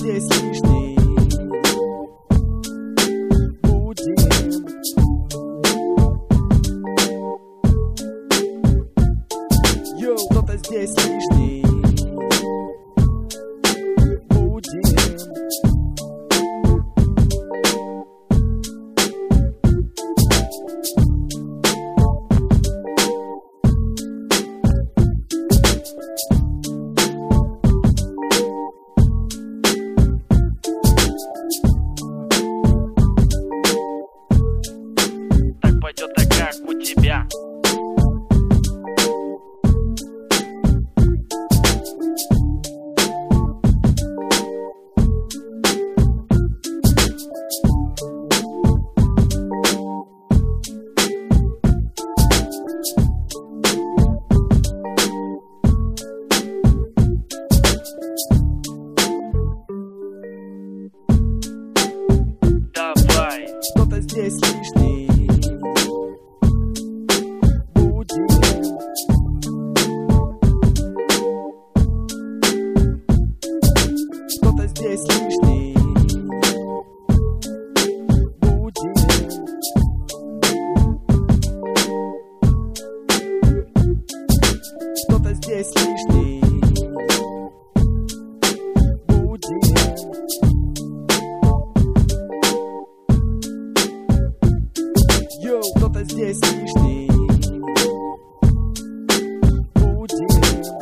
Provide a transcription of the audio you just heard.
здесь лишний. Будем. Йоу, кто-то здесь лишний. Будем. Пойдет так, как у тебя. Давай. Кто-то здесь лишний. Будем. Кто-то здесь лишний. Будем. Кто-то здесь лишний. Будем. Йоу, кто-то здесь лишний. Будем.